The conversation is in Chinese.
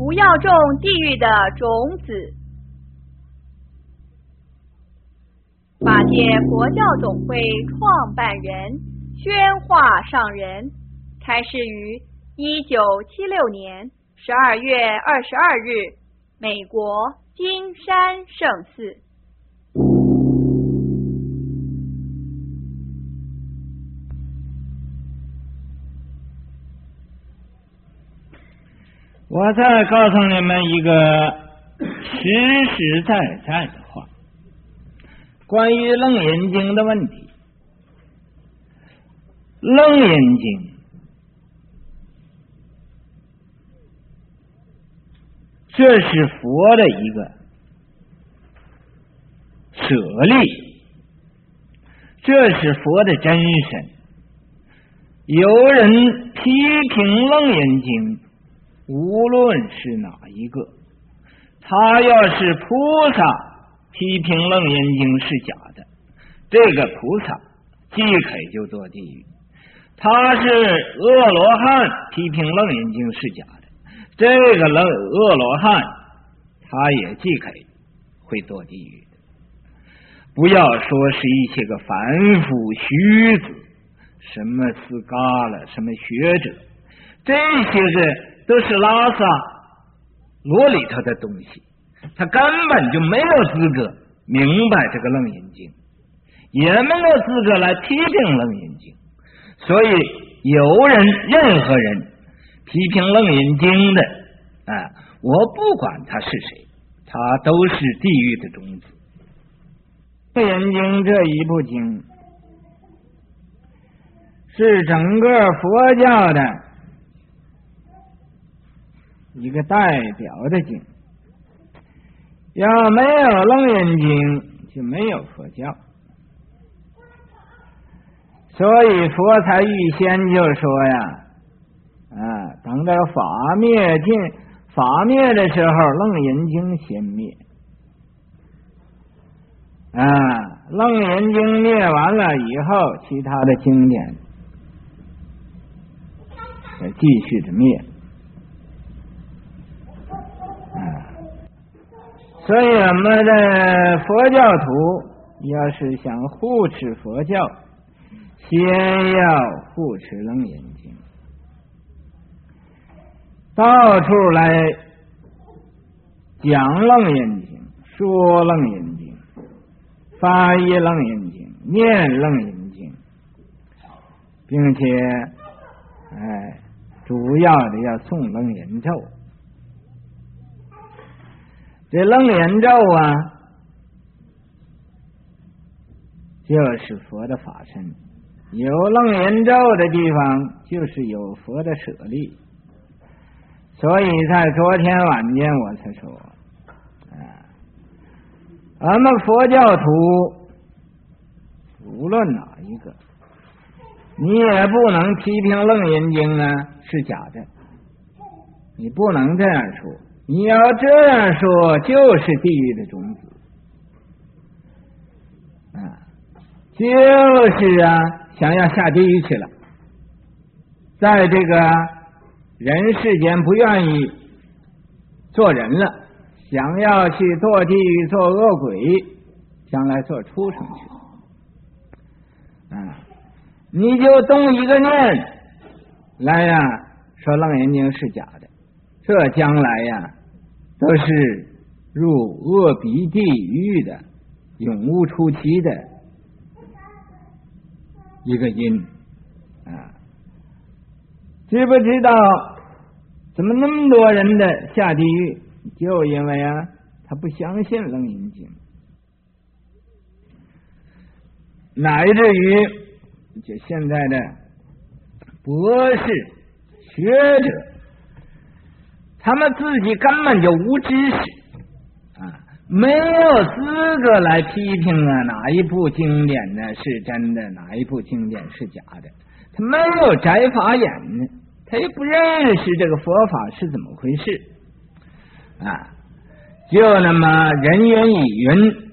不要种地狱的种子。法界佛教总会创办人宣化上人开示于1976年12月22日，美国金山圣寺。 我再告诉你们一个实实在在的话，关于楞严经的问题。楞严经这是佛的一个舍利，这是佛的真身。有人批评楞严经，无论是哪一个，他要是菩萨批评楞严经是假的，这个菩萨即可就堕地狱；他是阿罗汉批评楞严经是假的，这个阿罗汉他也即可会堕地狱的。不要说是一些个凡夫虚子，什么斯嘎了，什么学者，这些个都是拉萨罗里头的东西，他根本就没有资格明白这个楞严经，也没有资格来批评楞严经。所以任何人批评楞严经的，我不管他是谁，他都是地狱的种子。楞严经这一部经是整个佛教的一个代表的经，要没有楞严经就没有佛教。所以佛才预先就说呀，等到法灭的时候，楞严经先灭。楞严经灭完了以后，其他的经典再继续的灭。所以我们的佛教徒要是想护持佛教，先要护持楞严经，到处来讲楞严经，说楞严经，发译楞严经，念楞严经，并且主要的要诵楞严咒。这楞严咒就是佛的法身，有楞严咒的地方就是有佛的舍利。所以在昨天晚间我才说，我们佛教徒无论哪一个，你也不能批评楞严经是假的，你不能这样说。你要这样说，就是地狱的种子，就是想要下地狱去了，在这个人世间不愿意做人了，想要去堕地狱做恶鬼，将来做畜生去。你就动一个念来说楞严经是假的，这将来都是入恶鼻地狱的永无出期的一个因。知不知道怎么那么多人的下地狱，就因为他不相信楞严经，乃至于就现在的博士学者，他们自己根本就无知识没有资格来批评哪一部经典呢是真的，哪一部经典是假的。他没有摘法眼呢，他也不认识这个佛法是怎么回事就那么人云亦云，